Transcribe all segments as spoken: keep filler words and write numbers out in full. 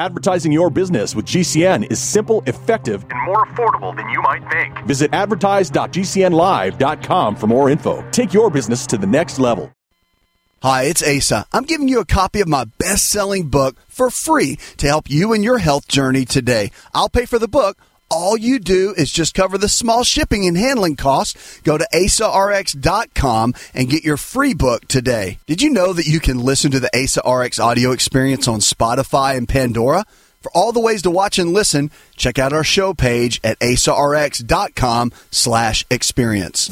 Advertising your business with G C N is simple, effective, and more affordable than you might think. Visit advertise dot g c n live dot com for more info. Take your business to the next level. Hi, it's Asa. I'm giving you a copy of my best-selling book for free to help you in your health journey today. I'll pay for the book. All you do is just cover the small shipping and handling costs. Go to asa r x dot com and get your free book today. Did you know that you can listen to the Asa R X audio experience on Spotify and Pandora? For all the ways to watch and listen, check out our show page at asa r x dot com slash experience.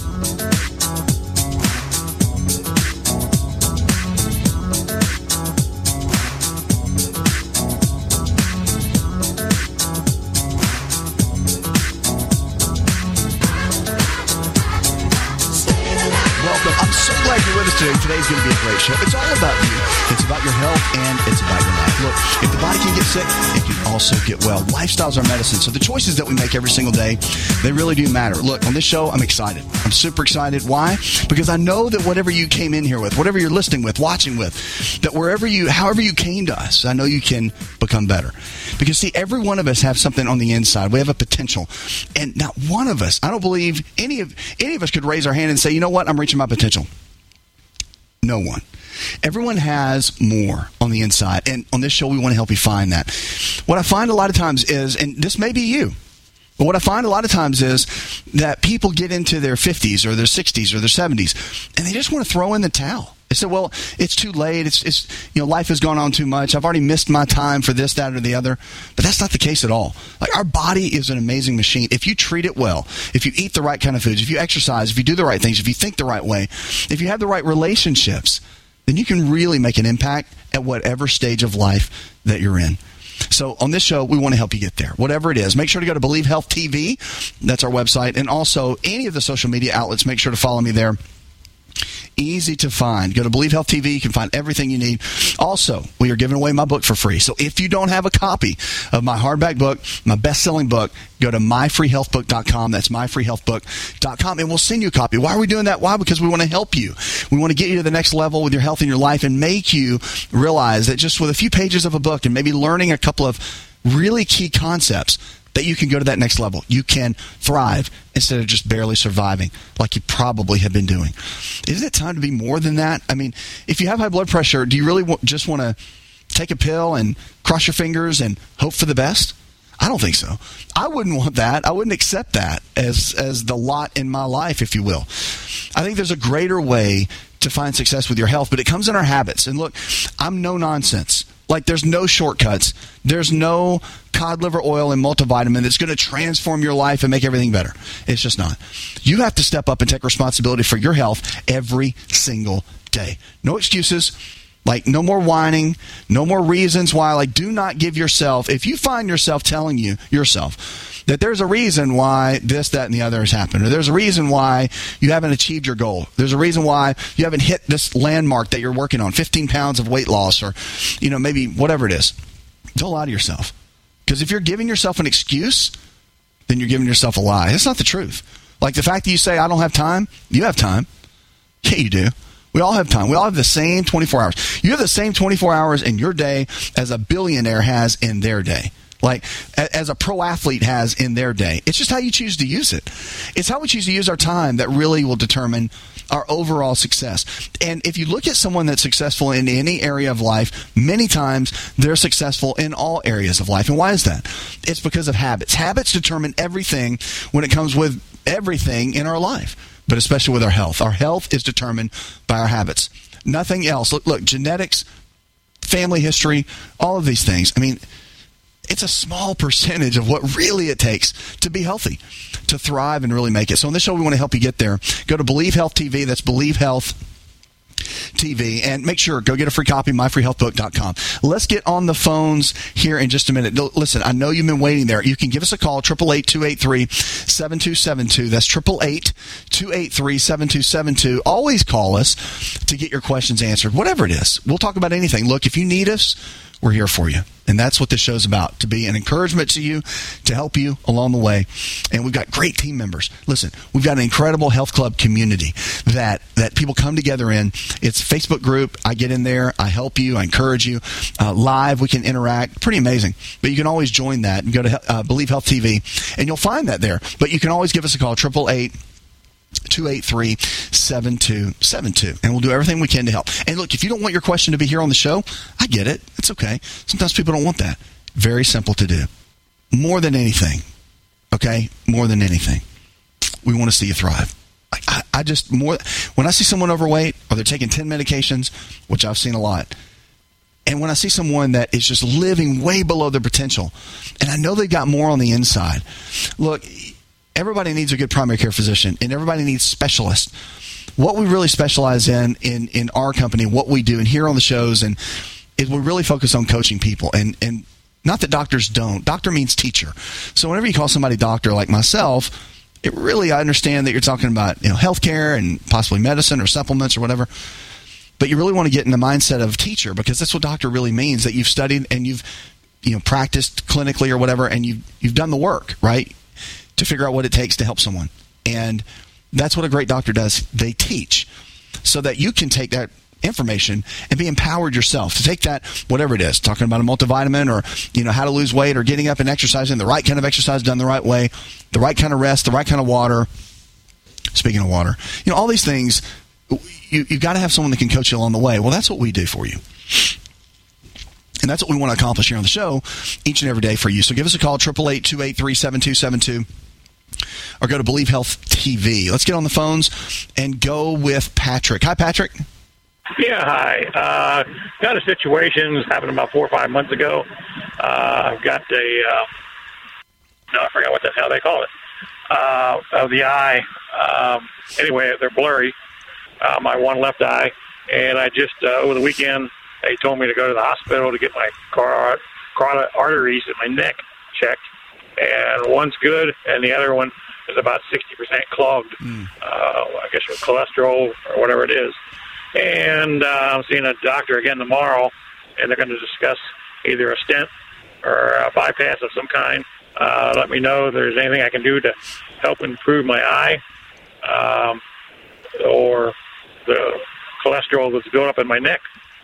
I'm so glad you're with us today. Today's going to be a great show. It's all about you. It's about your health, and it's about your life. Look, if the body can get sick, it can also get well. Lifestyles are medicine. So the choices that we make every single day, they really do matter. Look, on this show, I'm excited. I'm super excited. Why? Because I know that whatever you came in here with, whatever you're listening with, watching with, that wherever you, however you came to us, I know you can become better. Because, see, every one of us have something on the inside. We have a potential. And not one of us, I don't believe any of any of us could raise our hand and say, you know what, I'm reaching my potential. No one. Everyone has more on the inside. And on this show, we want to help you find that. What I find a lot of times is, and this may be you, but what I find a lot of times is that people get into their fifties or their sixties or their seventies, and they just want to throw in the towel. They say, well, it's too late. It's, it's, you know, life has gone on too much. I've already missed my time for this, that, or the other. But that's not the case at all. Like, our body is an amazing machine. If you treat it well, if you eat the right kind of foods, if you exercise, if you do the right things, if you think the right way, if you have the right relationships, then you can really make an impact at whatever stage of life that you're in. So on this show, we want to help you get there, whatever it is. Make sure to go to Believe Health T V. That's our website. And also, any of the social media outlets, make sure to follow me there. Easy to find. Go to Believe Health T V. You can find everything you need. Also, we are giving away my book for free. So if you don't have a copy of my hardback book, my best-selling book, go to my free health book dot com. That's my free health book dot com, and we'll send you a copy. Why are we doing that? Why? Because we want to help you. We want to get you to the next level with your health and your life and make you realize that just with a few pages of a book and maybe learning a couple of really key concepts, that you can go to that next level. You can thrive instead of just barely surviving like you probably have been doing. Isn't it time to be more than that? I mean, if you have high blood pressure, do you really w- just want to take a pill and cross your fingers and hope for the best? I don't think so. I wouldn't want that. I wouldn't accept that as, as the lot in my life, if you will. I think there's a greater way to find success with your health, but it comes in our habits. And look, I'm no nonsense. Like, there's no shortcuts. There's no cod liver oil and multivitamin that's going to transform your life and make everything better. It's just not. You have to step up and take responsibility for your health every single day. No excuses. Like, no more whining. No more reasons why. Like, do not give yourself, if you find yourself telling you, yourself, that there's a reason why this, that, and the other has happened, or there's a reason why you haven't achieved your goal, there's a reason why you haven't hit this landmark that you're working on, fifteen pounds of weight loss, or, you know, maybe whatever it is, don't lie to yourself. Because if you're giving yourself an excuse, then you're giving yourself a lie. That's not the truth. Like, the fact that you say, I don't have time, you have time. Yeah, you do. We all have time. We all have the same twenty-four hours. You have the same twenty-four hours in your day as a billionaire has in their day. Like, as a pro athlete has in their day. It's just how you choose to use it. It's how we choose to use our time that really will determine our overall success. And if you look at someone that's successful in any area of life, many times they're successful in all areas of life. And why is that? It's because of habits. Habits determine everything when it comes with everything in our life, but especially with our health. Our health is determined by our habits. Nothing else. Look, look, genetics, family history, all of these things. I mean, it's a small percentage of what really it takes to be healthy, to thrive and really make it. So on this show, we want to help you get there. Go to Believe Health T V. That's Believe Health T V. And make sure, go get a free copy, my free health book dot com. Let's get on the phones here in just a minute. Listen, I know you've been waiting there. You can give us a call, eight eight eight, two eight three, seven two seven two. That's eight eight eight, two eight three, seven two seven two. Always call us to get your questions answered, whatever it is. We'll talk about anything. Look, if you need us, we're here for you. And that's what this show's about, to be an encouragement to you, to help you along the way. And we've got great team members. Listen, we've got an incredible health club community that, that people come together in. It's a Facebook group. I get in there. I help you. I encourage you. Uh, live, we can interact. Pretty amazing. But you can always join that and go to uh, Believe Health T V, and you'll find that there. But you can always give us a call, eight eight eight, two eight three, seven two seven two, and we'll do everything we can to help. And look, if you don't want your question to be here on the show, I get it. It's okay. Sometimes people don't want that. Very simple to do. More than anything, okay? More than anything, we want to see you thrive. I, I, I just, more when I see someone overweight or they're taking ten medications, which I've seen a lot, and when I see someone that is just living way below their potential, and I know they've got more on the inside, look, everybody needs a good primary care physician, and everybody needs specialists. What we really specialize in, in in our company, what we do, and here on the shows, and is we really focus on coaching people. And, and not that doctors don't. Doctor means teacher. So whenever you call somebody doctor like myself, it really, I understand that you're talking about, you know, healthcare and possibly medicine or supplements or whatever. But you really want to get in the mindset of teacher, because that's what doctor really means, that you've studied and you've, you know, practiced clinically or whatever, and you've, you've done the work, right, to figure out what it takes to help someone. And that's what a great doctor does. They teach so that you can take that information and be empowered yourself to take that, whatever it is, talking about a multivitamin or, you know, how to lose weight or getting up and exercising, the right kind of exercise done the right way, the right kind of rest, the right kind of water. Speaking of water, you know, all these things, you, you've got to have someone that can coach you along the way. Well, that's what we do for you. And that's what we want to accomplish here on the show each and every day for you. So give us a call, eight eight eight, two eight three, seven two seven two, or go to Believe Health T V. Let's get on the phones and go with Patrick. Hi, Patrick. Yeah, hi. Uh, got a situation that happened about four or five months ago. Uh, I've got a, uh, no, I forgot what the hell they call it, uh, of the eye. Um, anyway, they're blurry, uh, my one left eye. And I just, uh, over the weekend, they told me to go to the hospital to get my carotid arteries in my neck checked. And one's good, and the other one is about sixty percent clogged, mm. uh, I guess with cholesterol or whatever it is. And uh, I'm seeing a doctor again tomorrow, and they're going to discuss either a stent or a bypass of some kind. Uh, let me know if there's anything I can do to help improve my eye, um, or the cholesterol that's built up in my neck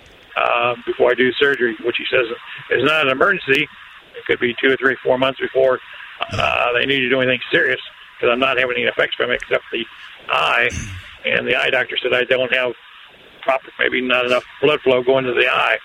uh, before I do surgery, which he says is not an emergency. It could be two or three, four months before uh, they need to do anything serious, because I'm not having any effects from it except the eye. And the eye doctor said I don't have proper, maybe not enough blood flow going to the eye.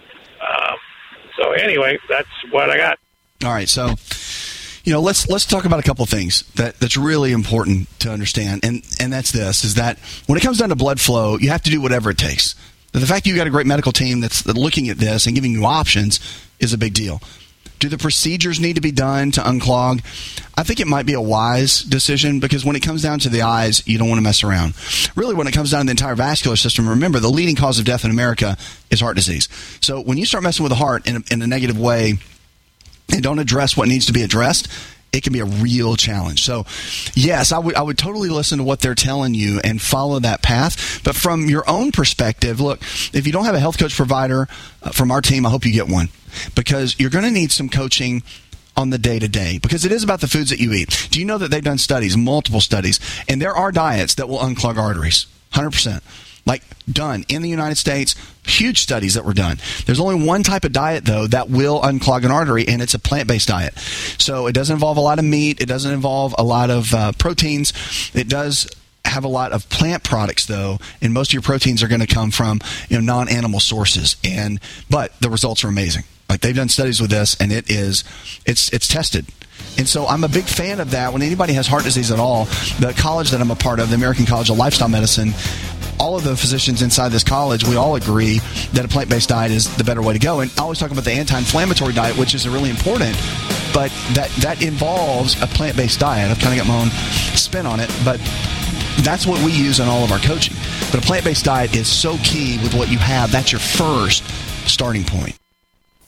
Um, so anyway, that's what I got. All right, so you know, let's let's talk about a couple of things that, that's really important to understand, and and that's this: is that when it comes down to blood flow, you have to do whatever it takes. The fact that you've got a great medical team that's looking at this and giving you options is a big deal. Do the procedures need to be done to unclog? I think it might be a wise decision, because when it comes down to the eyes, you don't want to mess around. Really, when it comes down to the entire vascular system, remember, the leading cause of death in America is heart disease. So when you start messing with the heart in a, in a negative way and don't address what needs to be addressed, it can be a real challenge. So, yes, I would I would totally listen to what they're telling you and follow that path. But from your own perspective, look, if you don't have a health coach provider uh, from our team, I hope you get one, because you're going to need some coaching on the day-to-day, because it is about the foods that you eat. Do you know that they've done studies, multiple studies, and there are diets that will unclog arteries, one hundred percent. Like, done in the United States, huge studies that were done. There's only one type of diet, though, that will unclog an artery, and it's a plant-based diet. So it doesn't involve a lot of meat. It doesn't involve a lot of uh, proteins. It does have a lot of plant products, though, and most of your proteins are going to come from, you know, non-animal sources. And but the results are amazing. Like, they've done studies with this, and it is it's it's tested. And so I'm a big fan of that. When anybody has heart disease at all, the college that I'm a part of, the American College of Lifestyle Medicine, all of the physicians inside this college, we all agree that a plant-based diet is the better way to go. And I always talk about the anti-inflammatory diet, which is really important, but that, that involves a plant-based diet. I've kind of got my own spin on it, but that's what we use in all of our coaching. But a plant-based diet is so key with what you have. That's your first starting point.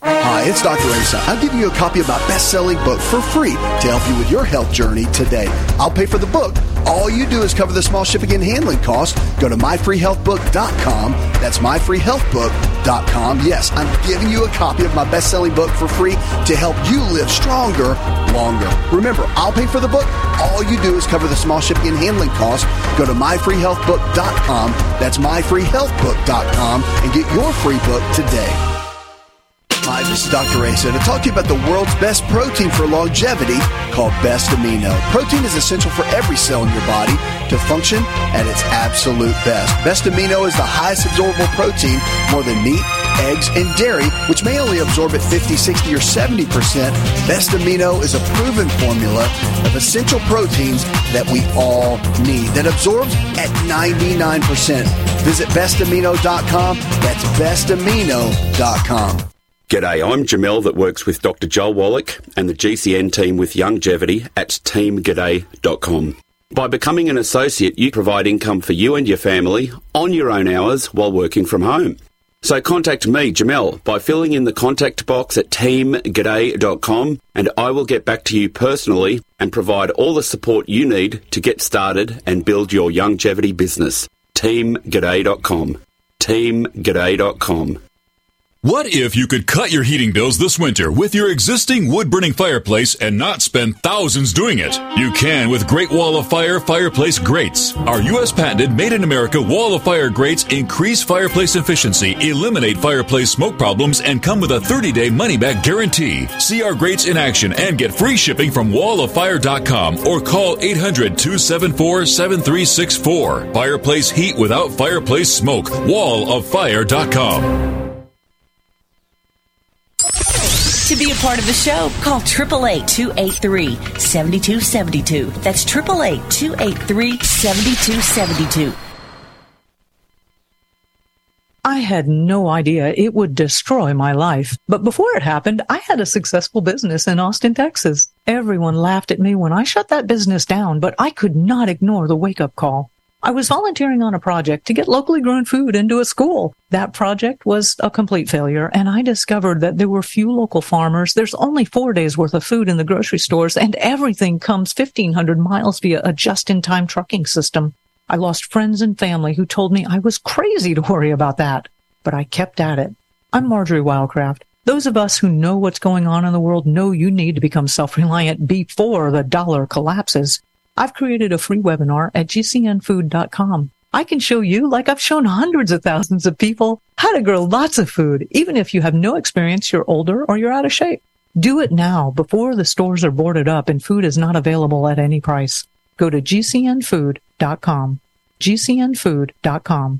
Hi, it's Doctor Asa. I'm giving you a copy of my best-selling book for free to help you with your health journey today. I'll pay for the book. All you do is cover the small shipping and handling costs. Go to my free health book dot com. That's my free health book dot com. Yes, I'm giving you a copy of my best-selling book for free to help you live stronger, longer. Remember, I'll pay for the book. All you do is cover the small shipping and handling costs. Go to my free health book dot com. That's my free health book dot com and get your free book today. Hi, this is Doctor Asa to talk to you about the world's best protein for longevity called Best Amino. Protein is essential for every cell in your body to function at its absolute best. Best Amino is the highest absorbable protein, more than meat, eggs, and dairy, which may only absorb at fifty, sixty, or seventy percent. Best Amino is a proven formula of essential proteins that we all need that absorbs at ninety-nine percent. Visit best amino dot com. That's best amino dot com. G'day, I'm Jamel that works with Doctor Joel Wallach and the G C N team with Youngevity at team g'day dot com. By becoming an associate, you provide income for you and your family on your own hours while working from home. So contact me, Jamel, by filling in the contact box at team g'day dot com and I will get back to you personally and provide all the support you need to get started and build your Youngevity business. team g'day dot com. team g'day dot com. What if you could cut your heating bills this winter with your existing wood-burning fireplace and not spend thousands doing it? You can with Great Wall of Fire fireplace grates. Our U S patented made-in-America Wall of Fire grates increase fireplace efficiency, eliminate fireplace smoke problems, and come with a thirty-day money-back guarantee. See our grates in action and get free shipping from wall of fire dot com or call eight hundred, two seven four, seven three six four. Fireplace heat without fireplace smoke. wall of fire dot com. To be a part of the show, call eight eight eight, two eight three, seven two seven two. That's eight eight eight, two eight three, seven two seven two. I had no idea it would destroy my life. But before it happened, I had a successful business in Austin, Texas. Everyone laughed at me when I shut that business down, but I could not ignore the wake-up call. I was volunteering on a project to get locally grown food into a school. That project was a complete failure, and I discovered that there were few local farmers. There's only four days worth of food in the grocery stores, and everything comes fifteen hundred miles via a just-in-time trucking system. I lost friends and family who told me I was crazy to worry about that, but I kept at it. I'm Marjorie Wildcraft. Those of us who know what's going on in the world know you need to become self-reliant before the dollar collapses. I've created a free webinar at g c n food dot com. I can show you, like I've shown hundreds of thousands of people, how to grow lots of food, even if you have no experience, you're older, or you're out of shape. Do it now before the stores are boarded up and food is not available at any price. Go to g c n food dot com. g c n food dot com.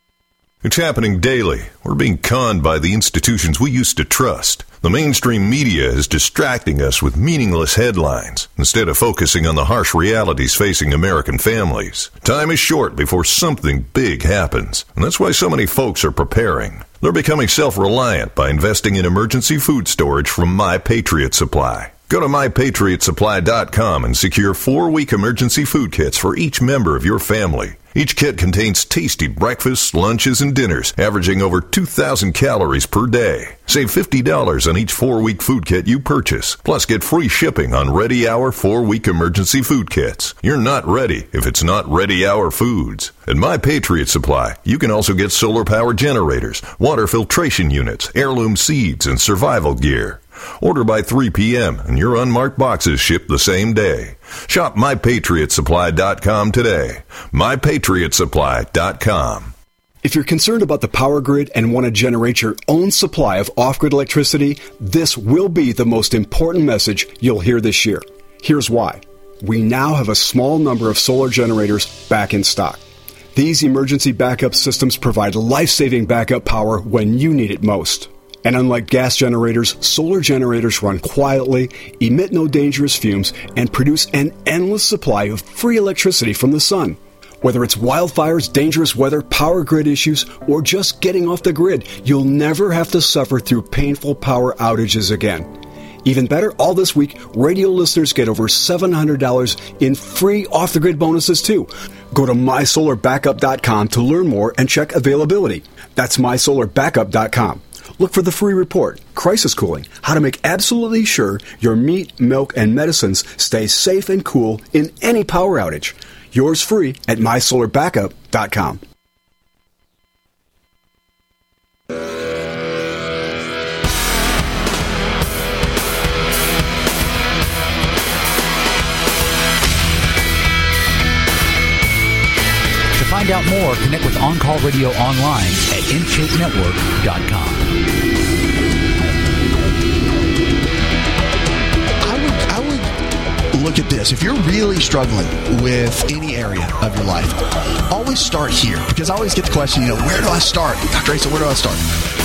It's happening daily. We're being conned by the institutions we used to trust. The mainstream media is distracting us with meaningless headlines instead of focusing on the harsh realities facing American families. Time is short before something big happens, and that's why so many folks are preparing. They're becoming self-reliant by investing in emergency food storage from My Patriot Supply. Go to my patriot supply dot com and secure four-week emergency food kits for each member of your family. Each kit contains tasty breakfasts, lunches, and dinners, averaging over two thousand calories per day. Save fifty dollars on each four-week food kit you purchase. Plus, get free shipping on Ready Hour four-week emergency food kits. You're not ready if it's not Ready Hour Foods. At My Patriot Supply, you can also get solar-powered generators, water filtration units, heirloom seeds, and survival gear. Order by three p.m. and your unmarked boxes ship the same day. Shop my patriot supply dot com today. my patriot supply dot com. If you're concerned about the power grid and want to generate your own supply of off-grid electricity, this will be the most important message you'll hear this year. Here's why. We now have a small number of solar generators back in stock. These emergency backup systems provide life-saving backup power when you need it most. And unlike gas generators, solar generators run quietly, emit no dangerous fumes, and produce an endless supply of free electricity from the sun. Whether it's wildfires, dangerous weather, power grid issues, or just getting off the grid, you'll never have to suffer through painful power outages again. Even better, all this week, radio listeners get over seven hundred dollars in free off-the-grid bonuses too. Go to my solar backup dot com to learn more and check availability. That's my solar backup dot com. Look for the free report, Crisis Cooling, how to make absolutely sure your meat, milk, and medicines stay safe and cool in any power outage. Yours free at my solar backup dot com. Find out more, connect with On Call Radio online at in shape network dot com. I would, I would look at this. If you're really struggling with any area of your life, always start here. Because I always get the question, you know, where do I start? Doctor Asa, where do I start?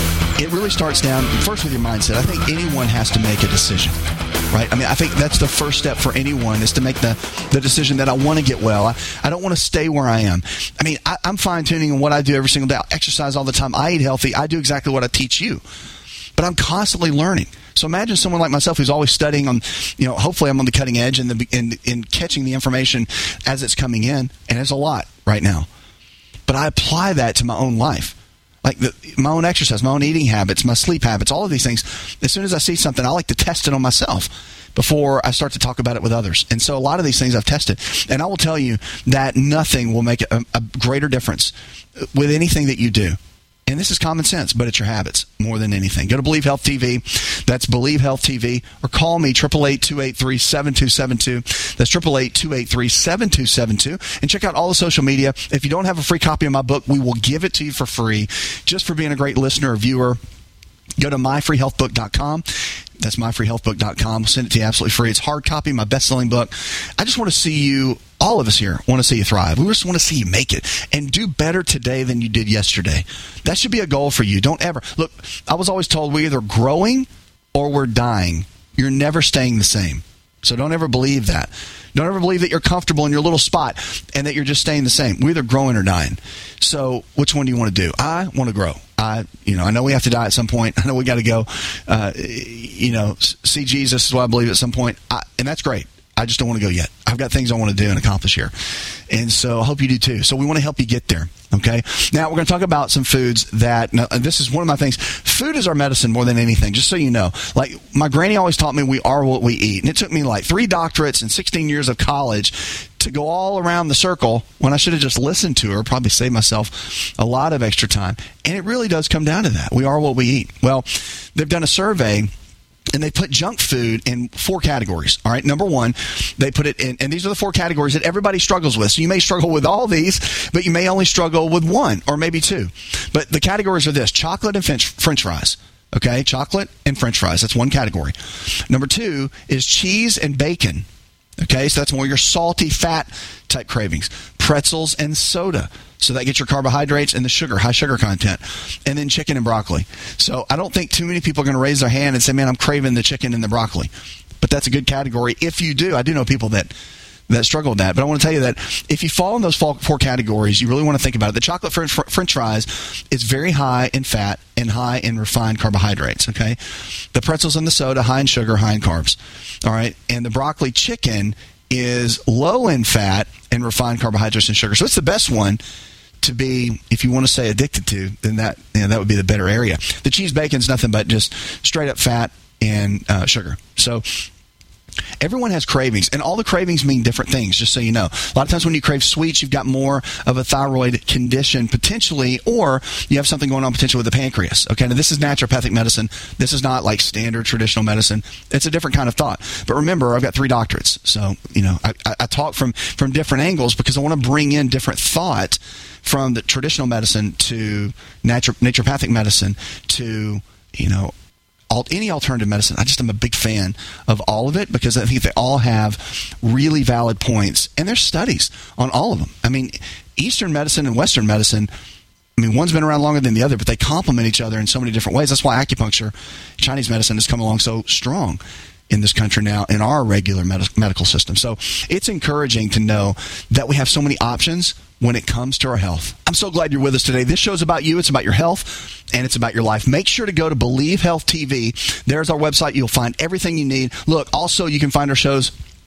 It really starts down, first with your mindset. I think anyone has to make a decision. Right? I mean, I think that's the first step for anyone is to make the, the decision that I want to get well. I, I don't want to stay where I am. I mean, I, I'm fine-tuning on what I do every single day. I exercise all the time. I eat healthy. I do exactly what I teach you. But I'm constantly learning. So imagine someone like myself who's always studying on, you know, hopefully I'm on the cutting edge and in, in, in catching the information as it's coming in. And it's a lot right now. But I apply that to my own life. Like the, my own exercise, my own eating habits, my sleep habits, all of these things. As soon as I see something, I like to test it on myself before I start to talk about it with others. And so a lot of these things I've tested. And I will tell you that nothing will make a, a greater difference with anything that you do. And this is common sense, but it's your habits more than anything. Go to Believe Health T V. That's Believe Health T V. Or call me, eight eight eight, two eight three, seven two seven two. That's eight eight eight, two eight three, seven two seven two. And check out all the social media. If you don't have a free copy of my book, we will give it to you for free just for being a great listener or viewer. Go to my free health book dot com. That's my free health book dot com. We'll send it to you absolutely free. It's hard copy, my best-selling book. I just want to see you, all of us here, want to see you thrive. We just want to see you make it and do better today than you did yesterday. That should be a goal for you. Don't ever, look, I was always told we're either growing or we're dying. You're never staying the same. So don't ever believe that. Don't ever believe that you're comfortable in your little spot and that you're just staying the same. We're either growing or dying. So which one do you want to do? I want to grow. I, you know, I know we have to die at some point. I know we got to go, uh, you know, see Jesus is what I believe at some point. I, and that's great. I just don't want to go yet. I've got things I want to do and accomplish here. And so I hope you do too. So we want to help you get there. Okay. Now we're going to talk about some foods that, now, this is one of my things. Food is our medicine more than anything, just so you know. Like my granny always taught me we are what we eat. And it took me like three doctorates and sixteen years of college to go all around the circle when I should have just listened to her, probably saved myself a lot of extra time. And it really does come down to that. We are what we eat. Well, they've done a survey. And they put junk food in four categories. All right. Number one, they put it in, and these are the four categories that everybody struggles with. So you may struggle with all these, but you may only struggle with one or maybe two. But the categories are this: chocolate and French, French fries. Okay. Chocolate and French fries. That's one category. Number two is cheese and bacon. Okay. So that's more your salty fat type cravings. Pretzels and soda. So that gets your carbohydrates and the sugar, high sugar content. And then chicken and broccoli. So I don't think too many people are going to raise their hand and say, man, I'm craving the chicken and the broccoli. But that's a good category if you do. I do know people that, that struggle with that. But I want to tell you that if you fall in those four categories, you really want to think about it. The chocolate French, French fries is very high in fat and high in refined carbohydrates. Okay. The pretzels and the soda, high in sugar, high in carbs. All right. And the broccoli chicken is low in fat and refined carbohydrates and sugar. So it's the best one to be, if you want to say addicted to, then that, you know, that would be the better area. The cheese bacon is nothing but just straight up fat and uh, sugar. So everyone has cravings, and all the cravings mean different things, just so you know. A lot of times when you crave sweets, you've got more of a thyroid condition potentially, or you have something going on potentially with the pancreas. Okay, now this is naturopathic medicine. This is not like standard traditional medicine. It's a different kind of thought. But remember, I've got three doctorates. So, you know, I, I talk from, from different angles because I want to bring in different thought from the traditional medicine to natu- naturopathic medicine to, you know, any alternative medicine. I just am a big fan of all of it because I think they all have really valid points, and there's studies on all of them. I mean, Eastern medicine and Western medicine, I mean, one's been around longer than the other, but they complement each other in so many different ways. That's why acupuncture, Chinese medicine, has come along so strong in this country now in our regular med- medical system. So it's encouraging to know that we have so many options when it comes to our health. I'm so glad you're with us today. This show's about you. It's about your health, and it's about your life. Make sure to go to Believe Health T V. There's our website. You'll find everything you need. Look, also, you can find our shows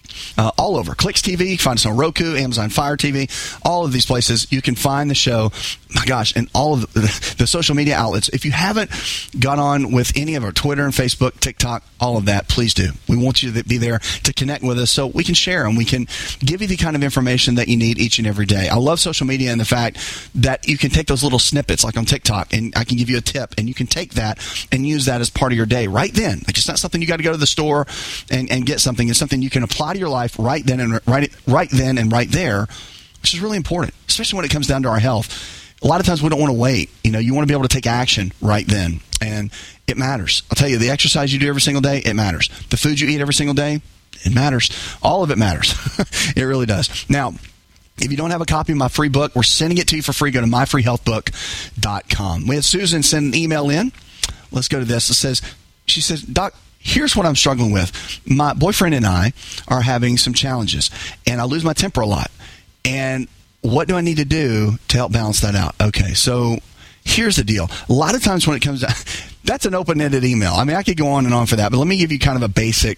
uh, all over. Clicks T V, you can find us on Roku, Amazon Fire T V, all of these places. You can find the show, my gosh, and all of the, the social media outlets. If you haven't got on with any of our Twitter and Facebook, TikTok, all of that, please do. We want you to be there to connect with us so we can share and we can give you the kind of information that you need each and every day. I love social media and the fact that you can take those little snippets like on TikTok and I can give you a tip and you can take that and use that as part of your day right then. Like, it's not something you got to go to the store and, and get something. It's something you can apply to your life right then and right, right then and right there, which is really important, especially when it comes down to our health. A lot of times we don't want to wait. You know, you want to be able to take action right then, and it matters. I'll tell you, the exercise you do every single day, it matters. The food you eat every single day, it matters. All of it matters. It really does. Now, if you don't have a copy of my free book, we're sending it to you for free. Go to my free health book dot com. We had Susan send an email in. Let's go to this. It says, she says, Doc, here's what I'm struggling with. My boyfriend and I are having some challenges, and I lose my temper a lot. And what do I need to do to help balance that out? Okay, so here's the deal. A lot of times when it comes to, that's an open-ended email. I mean, I could go on and on for that, but let me give you kind of a basic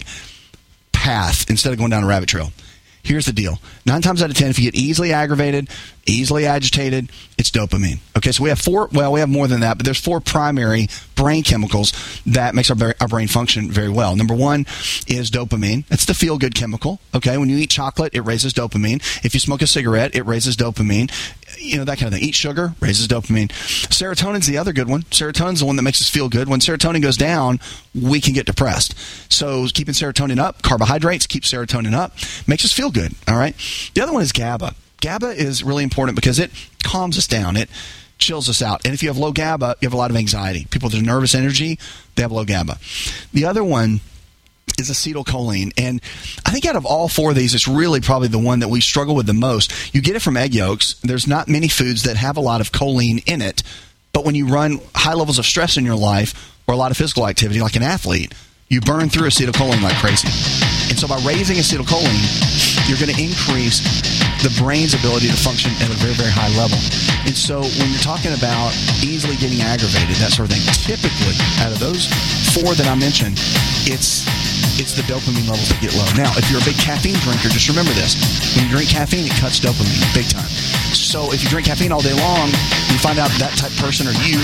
path instead of going down a rabbit trail. Here's the deal. Nine times out of ten, if you get easily aggravated, easily agitated, it's dopamine. Okay, so we have four, well, we have more than that, but there's four primary brain chemicals that makes our, our brain function very well. Number one is dopamine. That's the feel-good chemical. Okay, when you eat chocolate, it raises dopamine. If you smoke a cigarette, it raises dopamine. You know, that kind of thing. Eat sugar, raises dopamine. Serotonin's the other good one. Serotonin's the one that makes us feel good. When serotonin goes down, we can get depressed. So keeping serotonin up, carbohydrates, keep serotonin up, makes us feel good. All right. The other one is GABA. GABA is really important because it calms us down. It chills us out. And if you have low GABA, you have a lot of anxiety. People with nervous energy, they have low GABA. The other one is acetylcholine. And I think out of all four of these, it's really probably the one that we struggle with the most. You get it from egg yolks. There's not many foods that have a lot of choline in it. But when you run high levels of stress in your life or a lot of physical activity like an athlete, you burn through acetylcholine like crazy. And so by raising acetylcholine, you're going to increase the brain's ability to function at a very, very high level. And so when you're talking about easily getting aggravated, that sort of thing, typically out of those four that I mentioned, it's it's the dopamine levels that get low. Now, if you're a big caffeine drinker, just remember this. When you drink caffeine, it cuts dopamine big time. So if you drink caffeine all day long, you find out that type of person or you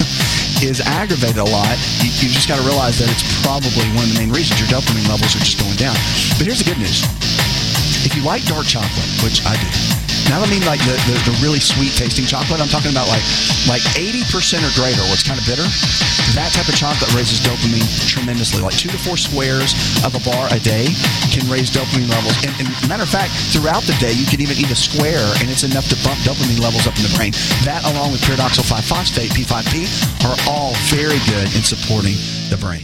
is aggravated a lot, you, you just got to realize that it's probably one of the main reasons your dopamine levels are just going down. But here's the good news. If you like dark chocolate, which I do, now I don't mean like the, the, the really sweet tasting chocolate. I'm talking about like like eighty percent or greater, what's kind of bitter. That type of chocolate raises dopamine tremendously. Like two to four squares of a bar a day can raise dopamine levels. And, and matter of fact, throughout the day, you can even eat a square, and it's enough to bump dopamine levels up in the brain. That, along with pyridoxal five phosphate, P five P, are all very good in supporting the brain.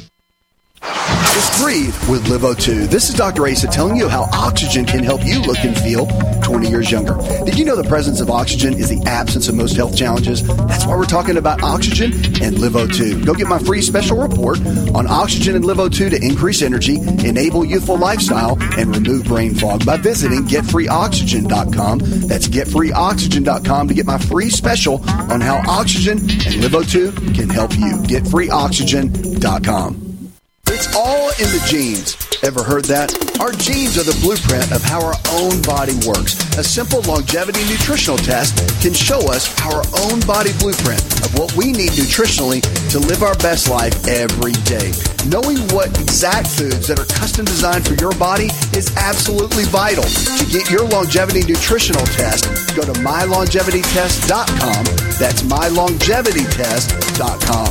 Just breathe with Live O two. This is Doctor Asa telling you how oxygen can help you look and feel twenty years younger. Did you know the presence of oxygen is the absence of most health challenges? That's why we're talking about oxygen and Live O two. Go get my free special report on oxygen and Live O two to increase energy, enable youthful lifestyle, and remove brain fog by visiting get free oxygen dot com. That's get free oxygen dot com to get my free special on how oxygen and Live O two can help you. get free oxygen dot com. It's all in the genes. Ever heard that? Our genes are the blueprint of how our own body works. A simple longevity nutritional test can show us our own body blueprint of what we need nutritionally to live our best life every day. Knowing what exact foods that are custom designed for your body is absolutely vital. To get your longevity nutritional test, go to my longevity test dot com. That's my longevity test dot com.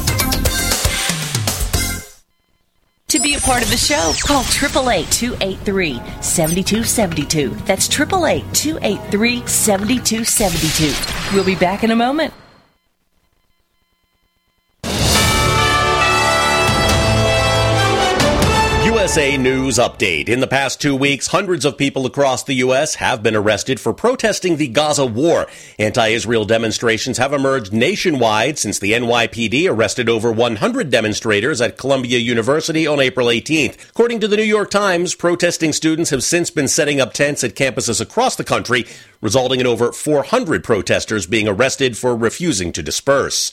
To be a part of the show, call eight eight eight, two eight three, seven two seven two. That's eight eight eight, two eight three, seven two seven two. We'll be back in a moment. U S A News Update. In the past two weeks, hundreds of people across the U S have been arrested for protesting the Gaza war. Anti-Israel demonstrations have emerged nationwide since the N Y P D arrested over one hundred demonstrators at Columbia University on April eighteenth. According to the New York Times, protesting students have since been setting up tents at campuses across the country, resulting in over four hundred protesters being arrested for refusing to disperse.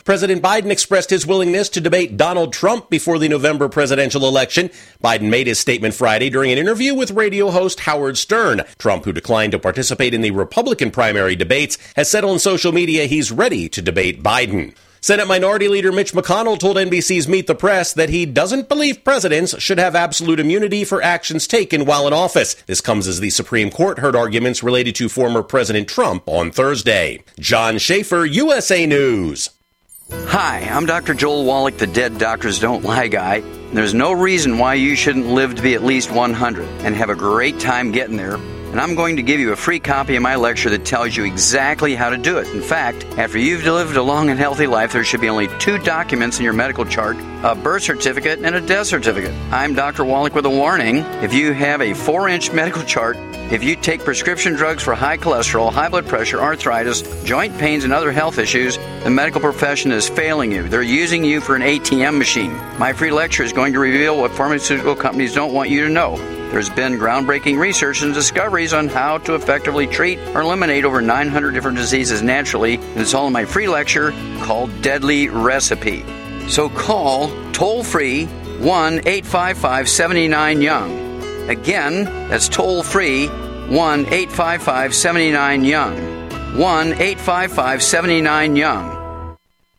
President Biden expressed his willingness to debate Donald Trump before the November presidential election. Biden made his statement Friday during an interview with radio host Howard Stern. Trump, who declined to participate in the Republican primary debates, has said on social media he's ready to debate Biden. Senate Minority Leader Mitch McConnell told N B C's Meet the Press that he doesn't believe presidents should have absolute immunity for actions taken while in office. This comes as the Supreme Court heard arguments related to former President Trump on Thursday. John Schaefer, U S A News. Hi, I'm Doctor Joel Wallach, the Dead Doctors Don't Lie guy. There's no reason why you shouldn't live to be at least one hundred and have a great time getting there. And I'm going to give you a free copy of my lecture that tells you exactly how to do it. In fact, after you've lived a long and healthy life, there should be only two documents in your medical chart, a birth certificate and a death certificate. I'm Doctor Wallach with a warning. If you have a four-inch medical chart, if you take prescription drugs for high cholesterol, high blood pressure, arthritis, joint pains, and other health issues, the medical profession is failing you. They're using you for an A T M machine. My free lecture is going to reveal what pharmaceutical companies don't want you to know. There's been groundbreaking research and discoveries on how to effectively treat or eliminate over nine hundred different diseases naturally, and it's all in my free lecture called Deadly Recipe. So call toll-free one eight five five, seven nine, young. Again, that's toll-free one eight five five, seven nine, young. one eight five five, seven nine, young.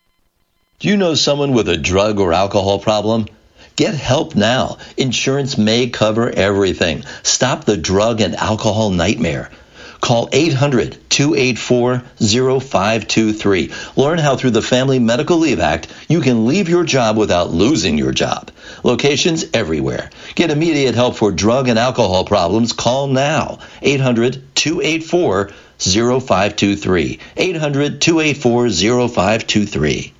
Do you know someone with a drug or alcohol problem? Get help now. Insurance may cover everything. Stop the drug and alcohol nightmare. Call eight hundred, two eight four, zero five two three. Learn how through the Family Medical Leave Act, you can leave your job without losing your job. Locations everywhere. Get immediate help for drug and alcohol problems. Call now. eight hundred, two eight four, zero five two three. eight hundred, two eight four, zero five two three.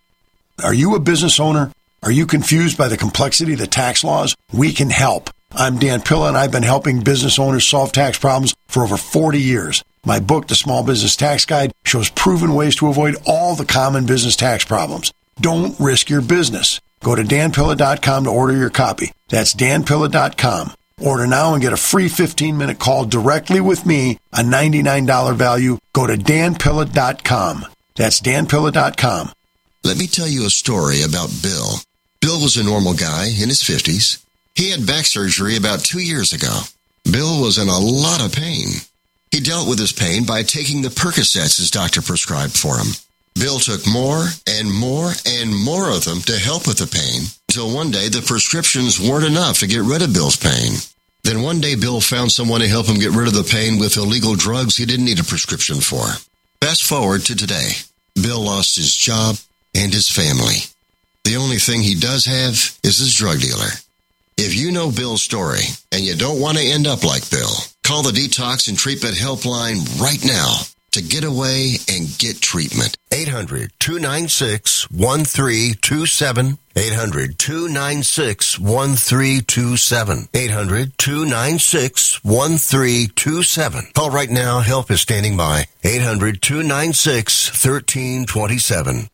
Are you a business owner? Are you confused by the complexity of the tax laws? We can help. I'm Dan Pilla, and I've been helping business owners solve tax problems for over forty years. My book, The Small Business Tax Guide, shows proven ways to avoid all the common business tax problems. Don't risk your business. Go to dan pilla dot com to order your copy. That's dan pilla dot com. Order now and get a free fifteen-minute call directly with me, a ninety-nine dollars value. Go to dan pilla dot com. That's dan pilla dot com. Let me tell you a story about Bill. Bill was a normal guy in his fifties. He had back surgery about two years ago. Bill was in a lot of pain. He dealt with his pain by taking the Percocets his doctor prescribed for him. Bill took more and more and more of them to help with the pain, until one day the prescriptions weren't enough to get rid of Bill's pain. Then one day Bill found someone to help him get rid of the pain with illegal drugs he didn't need a prescription for. Fast forward to today. Bill lost his job and his family. The only thing he does have is his drug dealer. If you know Bill's story and you don't want to end up like Bill, call the Detox and Treatment Helpline right now to get away and get treatment. eight hundred, two nine six, one three two seven. eight hundred, two nine six, one three two seven. eight hundred, two nine six, one three two seven. Call right now. Help is standing by. eight hundred, two nine six, one three two seven.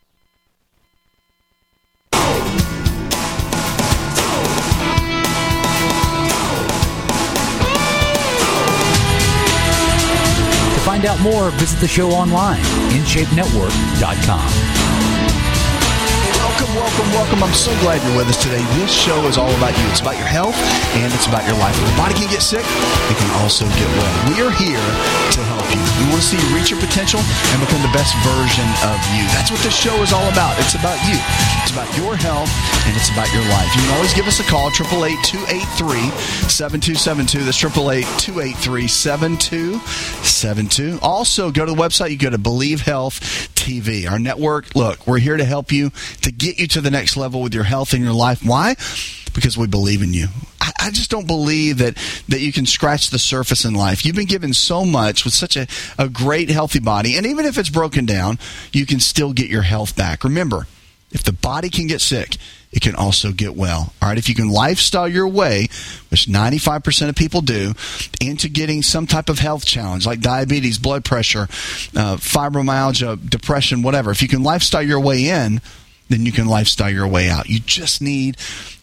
To find out more, visit the show online, in shape network dot com. Welcome, welcome, welcome. I'm so glad you're with us today. This show is all about you. It's about your health, and it's about your life. If the body can get sick, it can also get well. We are here to help you. We want to see you reach your potential and become the best version of you. That's what this show is all about. It's about you. It's about your health, and it's about your life. You can always give us a call, eight eight eight, two eight three, seven two seven two. That's eight eight eight, two eight three, seven two seven two. Also, go to the website. You go to Believe Health T V. Our network, look, we're here to help you, to get you to the next level with your health and your life. Why? Because we believe in you. I, I just don't believe that, that you can scratch the surface in life. You've been given so much with such a, a great, healthy body. And even if it's broken down, you can still get your health back. Remember, if the body can get sick, it can also get well. All right, if you can lifestyle your way, which ninety-five percent of people do, into getting some type of health challenge like diabetes, blood pressure, uh, fibromyalgia, depression, whatever. If you can lifestyle your way in, then you can lifestyle your way out. You just need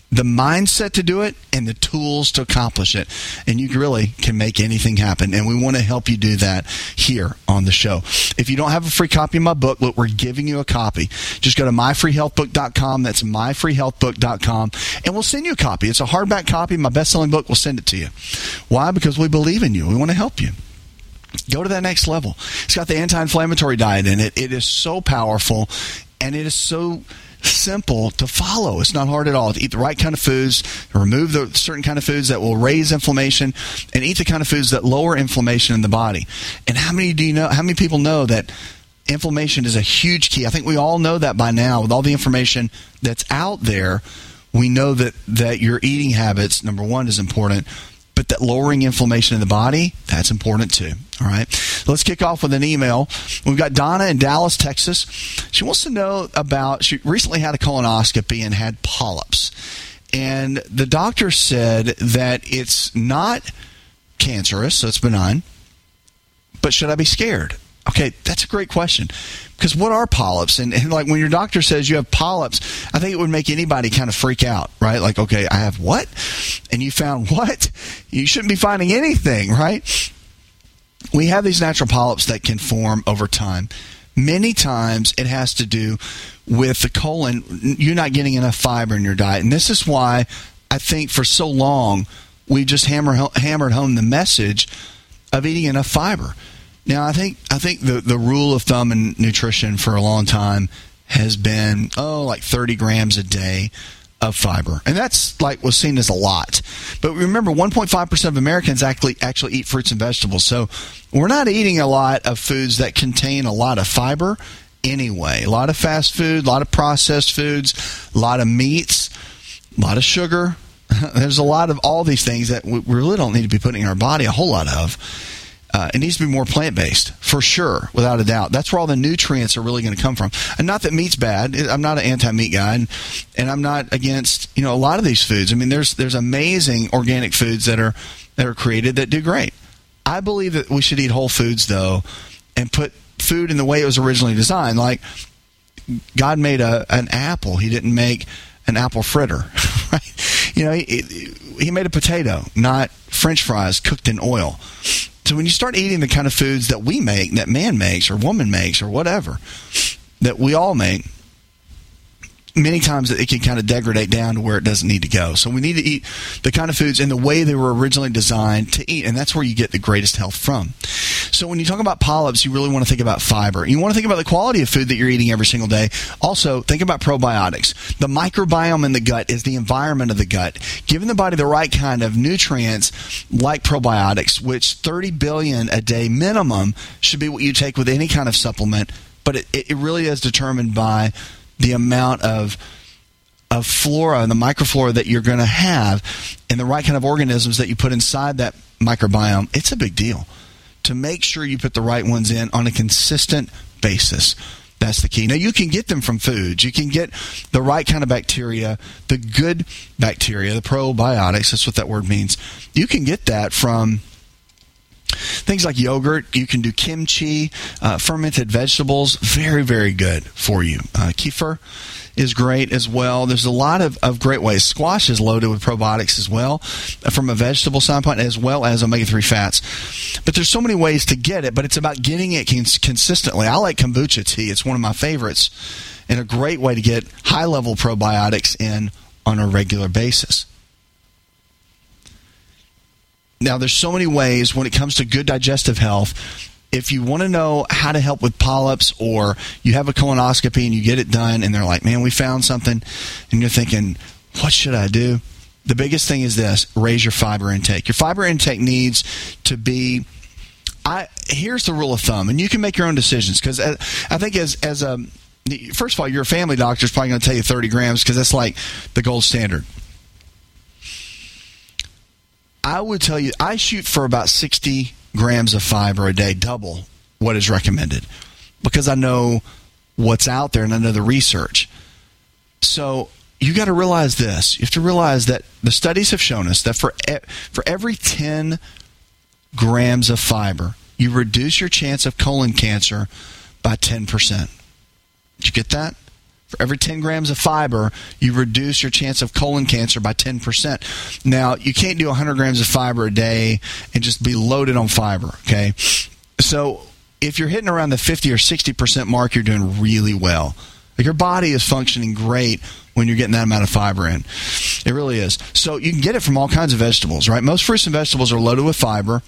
the mindset to do it and the tools to accomplish it. And you really can make anything happen. And we want to help you do that here on the show. If you don't have a free copy of my book, look, we're giving you a copy. Just go to my free health book dot com. That's my free health book dot com. And we'll send you a copy. It's a hardback copy. My best-selling book, we'll send it to you. Why? Because we believe in you. We want to help you. Go to that next level. It's got the anti-inflammatory diet in it. It is so powerful, and it is so simple to follow. It's not hard at all to eat the right kind of foods, remove the certain kind of foods that will raise inflammation, and eat the kind of foods that lower inflammation in the body. And how many do you know? How many people know that inflammation is a huge key? I think we all know that by now. With all the information that's out there, we know that that your eating habits, number one, is important. But that lowering inflammation in the body, that's important too. All right. Let's kick off with an email. We've got Donna in Dallas, Texas. She wants to know about, she recently had a colonoscopy and had polyps. And the doctor said that it's not cancerous, so it's benign. But should I be scared? Okay, that's a great question. Because what are polyps? And, and like when your doctor says you have polyps, I think it would make anybody kind of freak out, right? Like, okay, I have what? And you found what? You shouldn't be finding anything, right? We have these natural polyps that can form over time. Many times it has to do with the colon. You're not getting enough fiber in your diet. And this is why I think for so long we just hammer, hammered home the message of eating enough fiber. Now, I think I think the, the rule of thumb in nutrition for a long time has been, oh, like thirty grams a day of fiber. And that's like was seen as a lot. But remember, one point five percent of Americans actually actually eat fruits and vegetables. So we're not eating a lot of foods that contain a lot of fiber anyway. A lot of fast food, a lot of processed foods, a lot of meats, a lot of sugar. There's a lot of all these things that we really don't need to be putting in our body a whole lot of. Uh, it needs to be more plant-based, for sure, without a doubt. That's where all the nutrients are really going to come from. And not that meat's bad. I'm not an anti-meat guy, and, and I'm not against, you know, a lot of these foods. I mean, there's there's amazing organic foods that are that are created that do great. I believe that we should eat whole foods, though, and put food in the way it was originally designed. Like, God made a an apple. He didn't make an apple fritter, right? You know, he, he made a potato, not French fries cooked in oil. So when you start eating the kind of foods that we make, that man makes or woman makes or whatever, that we all make, many times it can kind of degrade down to where it doesn't need to go. So we need to eat the kind of foods in the way they were originally designed to eat, and that's where you get the greatest health from. So when you talk about polyps, you really want to think about fiber. You want to think about the quality of food that you're eating every single day. Also, think about probiotics. The microbiome in the gut is the environment of the gut. Giving the body the right kind of nutrients like probiotics, which thirty billion a day minimum should be what you take with any kind of supplement, but it, it really is determined by the amount of of flora and the microflora that you're going to have and the right kind of organisms that you put inside that microbiome. It's a big deal to make sure you put the right ones in on a consistent basis. That's the key. Now, you can get them from foods. You can get the right kind of bacteria, the good bacteria, the probiotics. That's what that word means. You can get that from things like yogurt. You can do kimchi, uh, fermented vegetables. Very, very good for you. Uh, kefir is great as well. There's a lot of, of great ways. Squash is loaded with probiotics as well uh, from a vegetable standpoint, as well as omega three fats. But there's so many ways to get it, but it's about getting it cons- consistently. I like kombucha tea. It's one of my favorites and a great way to get high-level probiotics in on a regular basis. Now, there's so many ways when it comes to good digestive health. If you want to know how to help with polyps, or you have a colonoscopy and you get it done and they're like, man, we found something, and you're thinking, what should I do? The biggest thing is this: raise your fiber intake. Your fiber intake needs to be, I here's the rule of thumb, and you can make your own decisions, because I think as, as a, first of all, your family doctor is probably going to tell you thirty grams because that's like the gold standard. I would tell you, I shoot for about sixty grams of fiber a day, double what is recommended, because I know what's out there and I know the research. So you got to realize this. You have to realize that the studies have shown us that for for every ten grams of fiber, you reduce your chance of colon cancer by ten percent. Did you get that? For For every ten grams of fiber, you reduce your chance of colon cancer by ten percent. Now, you can't do one hundred grams of fiber a day and just be loaded on fiber, okay? So if you're hitting around the fifty or sixty percent mark, you're doing really well. Like your body is functioning great when you're getting that amount of fiber in. It really is. So you can get it from all kinds of vegetables, right? Most fruits and vegetables are loaded with fiber.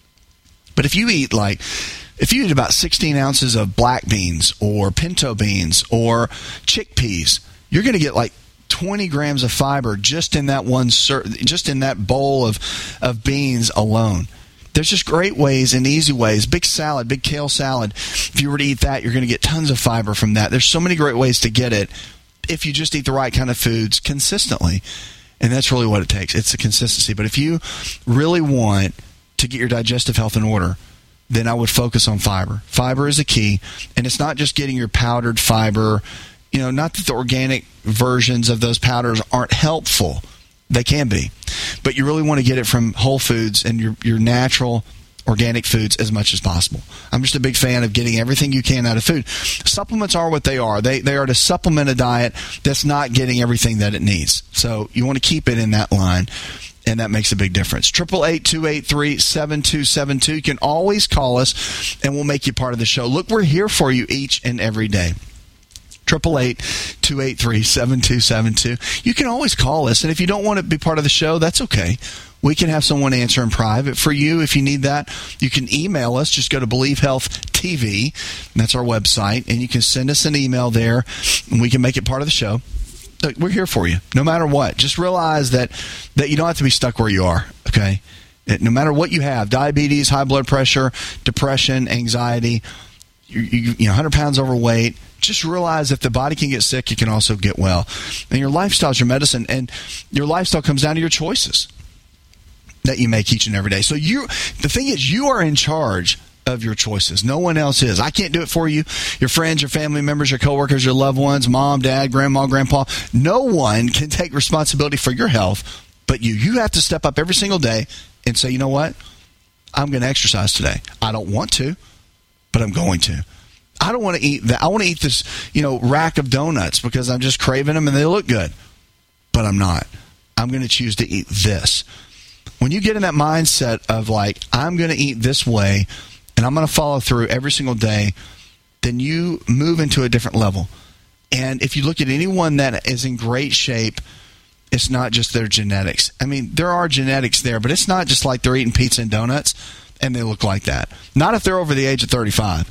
But if you eat like, if you eat about sixteen ounces of black beans or pinto beans or chickpeas, you're going to get like twenty grams of fiber just in that one, just in that bowl of, of beans alone. There's just great ways and easy ways. Big salad, big kale salad. If you were to eat that, you're going to get tons of fiber from that. There's so many great ways to get it if you just eat the right kind of foods consistently. And that's really what it takes. It's the consistency. But if you really want to get your digestive health in order, then I would focus on fiber. Fiber is a key. And it's not just getting your powdered fiber. You know, not that the organic versions of those powders aren't helpful. They can be. But you really want to get it from whole foods and your, your natural organic foods as much as possible. I'm just a big fan of getting everything you can out of food. Supplements are what they are. They they are to supplement a diet that's not getting everything that it needs. So you want to keep it in that line, and that makes a big difference. eight eight eight, two eight three, seven two seven two. You can always call us, and we'll make you part of the show. Look, we're here for you each and every day. eight eight eight, two eight three, seven two seven two. You can always call us, and if you don't want to be part of the show, that's okay. We can have someone answer in private for you if you need that. You can email us. Just go to Believe Health T V. That's our website, and you can send us an email there, and we can make it part of the show. Look, we're here for you, no matter what. Just realize that, that you don't have to be stuck where you are, okay? No matter what you have, diabetes, high blood pressure, depression, anxiety, you, you, you know, one hundred pounds overweight, just realize if the body can get sick, it can also get well. And your lifestyle is your medicine, and your lifestyle comes down to your choices that you make each and every day. So you, the thing is, you are in charge of your choices. No one else is. I can't do it for you. Your friends, your family members, your coworkers, your loved ones, mom, dad, grandma, grandpa. No one can take responsibility for your health but you. You have to step up every single day and say, you know what? I'm going to exercise today. I don't want to, but I'm going to. I don't want to eat that. I want to eat this, you know, rack of donuts because I'm just craving them and they look good, but I'm not. I'm going to choose to eat this. When you get in that mindset of like, I'm going to eat this way and I'm going to follow through every single day, then you move into a different level. And if you look at anyone that is in great shape, it's not just their genetics. I mean, there are genetics there, but it's not just like they're eating pizza and donuts and they look like that. Not if they're over the age of thirty-five.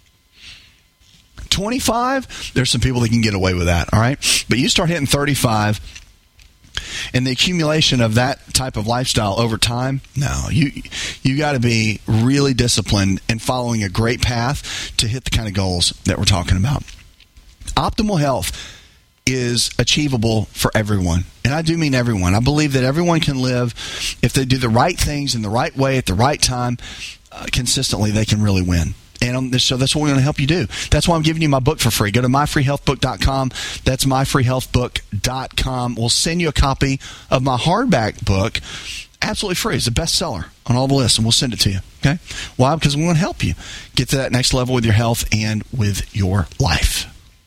twenty-five, there's some people that can get away with that, all right? But you start hitting thirty-five, and the accumulation of that type of lifestyle over time, no, you you got to be really disciplined and following a great path to hit the kind of goals that we're talking about. Optimal health is achievable for everyone, and I do mean everyone. I believe that everyone can live if they do the right things in the right way at the right time, uh, consistently. They can really win. And on this show, that's what we're going to help you do. That's why I'm giving you my book for free. Go to my free health book dot com. That's my free health book dot com. We'll send you a copy of my hardback book, absolutely free. It's a bestseller on all the lists, and we'll send it to you. Okay? Why? Because we want to help you get to that next level with your health and with your life.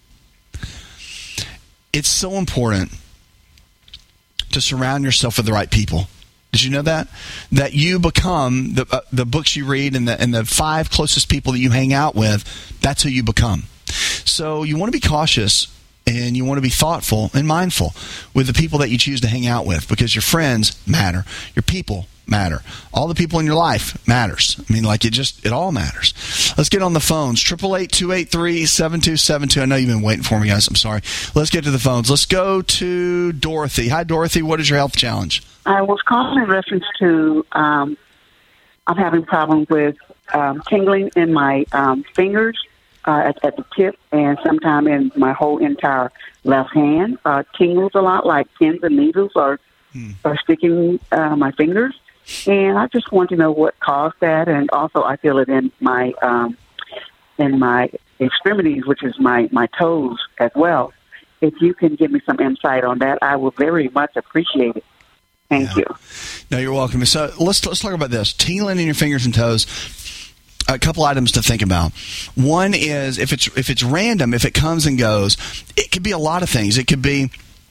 It's so important to surround yourself with the right people. Did you know that? That you become, the uh, the books you read and the, and the five closest people that you hang out with, that's who you become. So you want to be cautious and you want to be thoughtful and mindful with the people that you choose to hang out with, because your friends matter. Your people matter. All the people in your life matters. I mean, like it just, it all matters. Let's get on the phones. eight eight eight, two eight three, seven two seven two. I know you've been waiting for me, guys. I'm sorry. Let's get to the phones. Let's go to Dorothy. Hi, Dorothy. What is your health challenge? I was calling in reference to um, I'm having problems with um, tingling in my um, fingers uh, at, at the tip, and sometimes in my whole entire left hand. Uh, tingles a lot, like pins and needles are, hmm. are sticking uh, my fingers. And I just want to know what caused that, and also I feel it in my um, in my extremities, which is my, my toes as well. If you can give me some insight on that, I would very much appreciate it. Thank yeah. you. No, you're welcome. So let's let's talk about this. Tingling in your fingers and toes. a couple items to think about. One is if it's if it's random, if it comes and goes, it could be a lot of things. It could be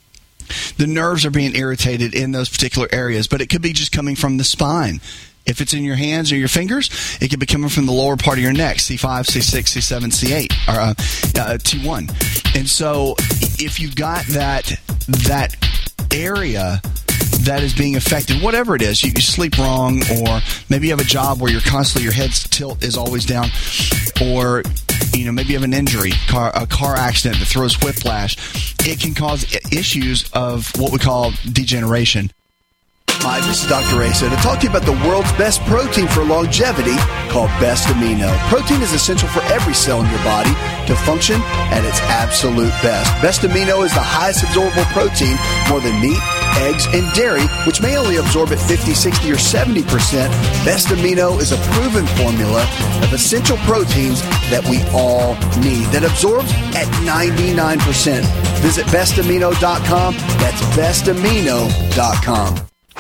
the nerves are being irritated in those particular areas, but it could be just coming from the spine. If it's in your hands or your fingers, it could be coming from the lower part of your neck, C five, C six, C seven, C eight, or uh, uh, T one. And so if you've got that that area that is being affected, whatever it is, you, you sleep wrong, or maybe you have a job where you're constantly, your head's tilt is always down, or you know, maybe you have an injury, car, a car accident that throws whiplash, it can cause issues of what we call degeneration. Hi, this is Doctor Asa to talk to you about the world's best protein for longevity called Best Amino. Protein is essential for every cell in your body to function at its absolute best. Best Amino is the highest absorbable protein, more than meat, eggs, and dairy, which may only absorb at fifty, sixty, or seventy percent. Best Amino is a proven formula of essential proteins that we all need that absorbs at ninety-nine percent. Visit best amino dot com. That's best amino dot com.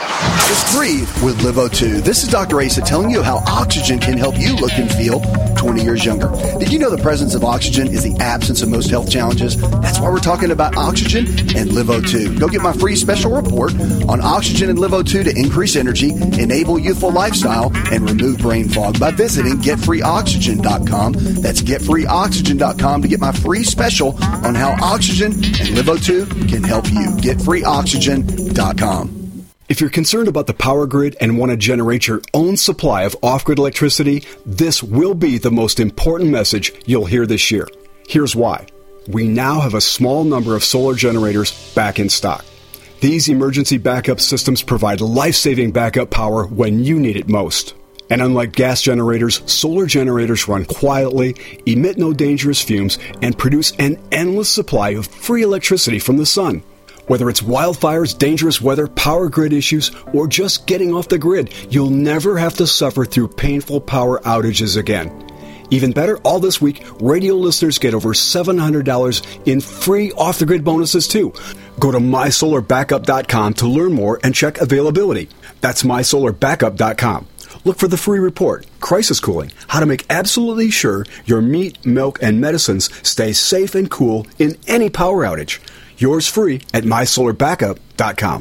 Just breathe with Live O two. This is Doctor Asa telling you how oxygen can help you look and feel twenty years younger. Did you know the presence of oxygen is the absence of most health challenges? That's why we're talking about oxygen and Live O two. Go get my free special report on oxygen and Live O two to increase energy, enable youthful lifestyle, and remove brain fog by visiting get free oxygen dot com. That's get free oxygen dot com to get my free special on how oxygen and Live O two can help you. get free oxygen dot com. If you're concerned about the power grid and want to generate your own supply of off-grid electricity, this will be the most important message you'll hear this year. Here's why. We now have a small number of solar generators back in stock. These emergency backup systems provide life-saving backup power when you need it most. And unlike gas generators, solar generators run quietly, emit no dangerous fumes, and produce an endless supply of free electricity from the sun. Whether it's wildfires, dangerous weather, power grid issues, or just getting off the grid, you'll never have to suffer through painful power outages again. Even better, all this week, radio listeners get over seven hundred dollars in free off-the-grid bonuses too. Go to my solar backup dot com to learn more and check availability. That's my solar backup dot com. Look for the free report, Crisis Cooling, how to make absolutely sure your meat, milk, and medicines stay safe and cool in any power outage. Yours free at my solar backup dot com.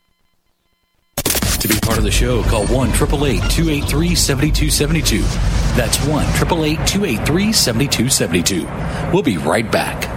To be part of the show, call one eight eight eight, two eight three, seven two seven two. That's one eight eight eight, two eight three, seven two seven two. We'll be right back.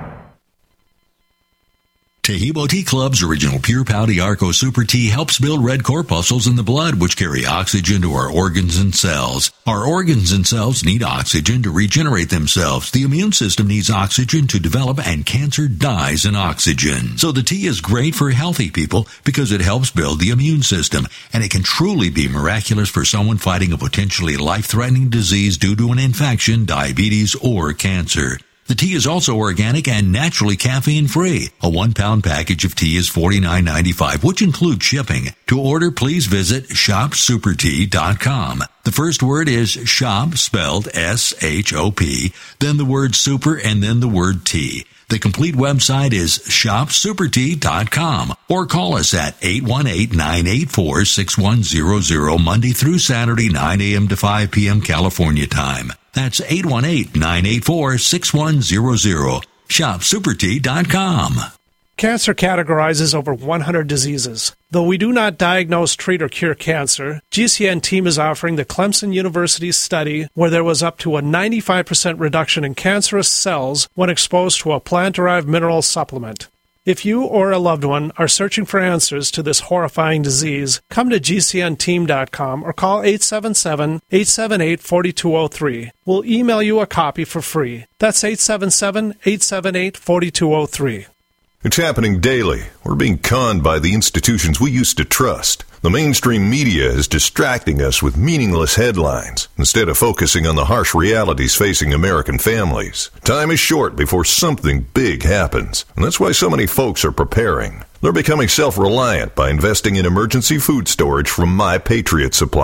Taheebo Tea Club's original Pure Pouty Arco Super Tea helps build red corpuscles in the blood, which carry oxygen to our organs and cells. Our organs and cells need oxygen to regenerate themselves. The immune system needs oxygen to develop, and cancer dies in oxygen. So the tea is great for healthy people because it helps build the immune system, and it can truly be miraculous for someone fighting a potentially life-threatening disease due to an infection, diabetes, or cancer. The tea is also organic and naturally caffeine-free. A one-pound package of tea is forty-nine ninety-five, which includes shipping. To order, please visit shop super tea dot com. The first word is shop, spelled S H O P, then the word super, and then the word tea. The complete website is shop super tea dot com, or call us at eight one eight, nine eight four, six one zero zero Monday through Saturday, nine a.m. to five p.m. California time. That's eight one eight, nine eight four, six one zero zero. shop super tea dot com. Cancer categorizes over one hundred diseases. Though we do not diagnose, treat, or cure cancer, G C N team is offering the Clemson University study where there was up to a ninety-five percent reduction in cancerous cells when exposed to a plant-derived mineral supplement. If you or a loved one are searching for answers to this horrifying disease, come to G C N team dot com or call eight seven seven, eight seven eight, four two zero three. We'll email you a copy for free. That's eight seven seven, eight seven eight, four two zero three. It's happening daily. We're being conned by the institutions we used to trust. The mainstream media is distracting us with meaningless headlines instead of focusing on the harsh realities facing American families. Time is short before something big happens, and that's why so many folks are preparing. They're becoming self-reliant by investing in emergency food storage from My Patriot Supply.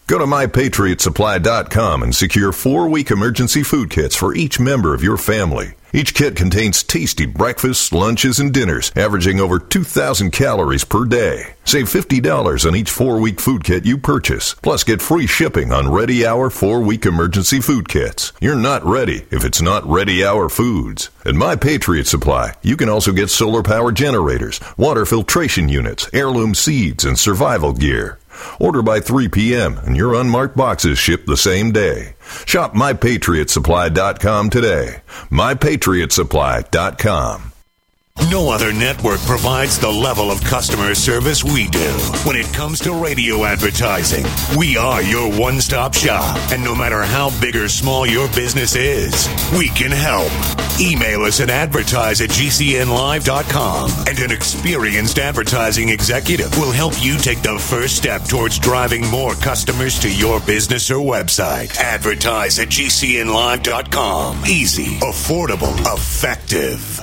Go to my patriot supply dot com and secure four-week emergency food kits for each member of your family. Each kit contains tasty breakfasts, lunches, and dinners, averaging over two thousand calories per day. Save fifty dollars on each four-week food kit you purchase. Plus, get free shipping on Ready Hour four-week emergency food kits. You're not ready if it's not Ready Hour Foods. At My Patriot Supply, you can also get solar power generators, water filtration units, heirloom seeds, and survival gear. Order by three p.m. and your unmarked boxes ship the same day. Shop my patriot supply dot com today. my patriot supply dot com. No other network provides the level of customer service we do. When it comes to radio advertising, we are your one-stop shop. And no matter how big or small your business is, we can help. Email us at advertise at g c n live dot com, and an experienced advertising executive will help you take the first step towards driving more customers to your business or website. Advertise at g c n live dot com. Easy, affordable, effective.